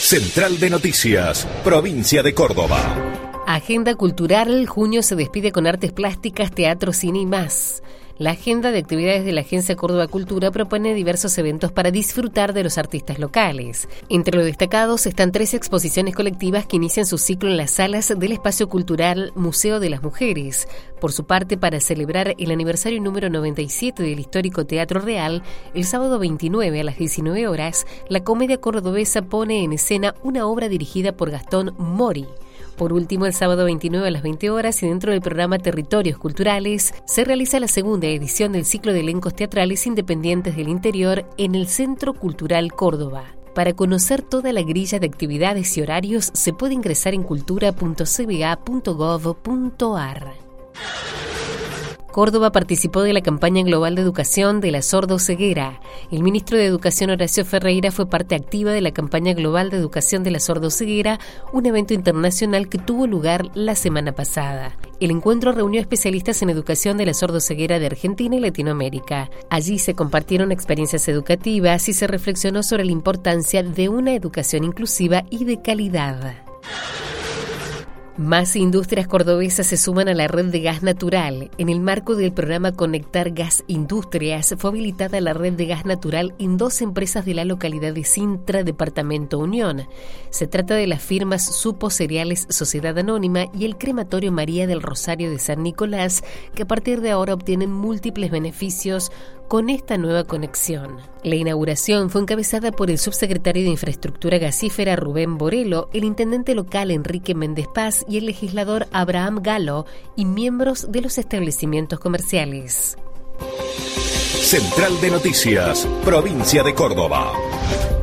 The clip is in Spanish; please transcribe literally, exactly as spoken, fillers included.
Central de Noticias, provincia de Córdoba. Agenda cultural, junio se despide con artes plásticas, teatro, cine y más. La agenda de actividades de la Agencia Córdoba Cultura propone diversos eventos para disfrutar de los artistas locales. Entre los destacados están tres exposiciones colectivas que inician su ciclo en las salas del espacio cultural Museo de las Mujeres. Por su parte, para celebrar el aniversario número noventa y siete del histórico Teatro Real, el sábado veintinueve a las diecinueve horas, la comedia cordobesa pone en escena una obra dirigida por Gastón Mori. Por último, el sábado veintinueve a las veinte horas y dentro del programa Territorios Culturales, se realiza la segunda edición del ciclo de elencos teatrales independientes del interior en el Centro Cultural Córdoba. Para conocer toda la grilla de actividades y horarios, se puede ingresar en cultura punto c b a punto gov punto a r. Córdoba participó de la campaña global de educación de la sordoceguera. El ministro de Educación Horacio Ferreira fue parte activa de la campaña global de educación de la sordoceguera, un evento internacional que tuvo lugar la semana pasada. El encuentro reunió especialistas en educación de la sordoceguera de Argentina y Latinoamérica. Allí se compartieron experiencias educativas y se reflexionó sobre la importancia de una educación inclusiva y de calidad. Más industrias cordobesas se suman a la red de gas natural. En el marco del programa Conectar Gas Industrias, fue habilitada la red de gas natural en dos empresas de la localidad de Sintra, departamento Unión. Se trata de las firmas Supo Cereales Sociedad Anónima y el Crematorio María del Rosario de San Nicolás, que a partir de ahora obtienen múltiples beneficios con esta nueva conexión. La inauguración fue encabezada por el subsecretario de Infraestructura Gasífera Rubén Borelo, el intendente local Enrique Méndez Paz y el legislador Abraham Galo y miembros de los establecimientos comerciales. Central de Noticias, provincia de Córdoba.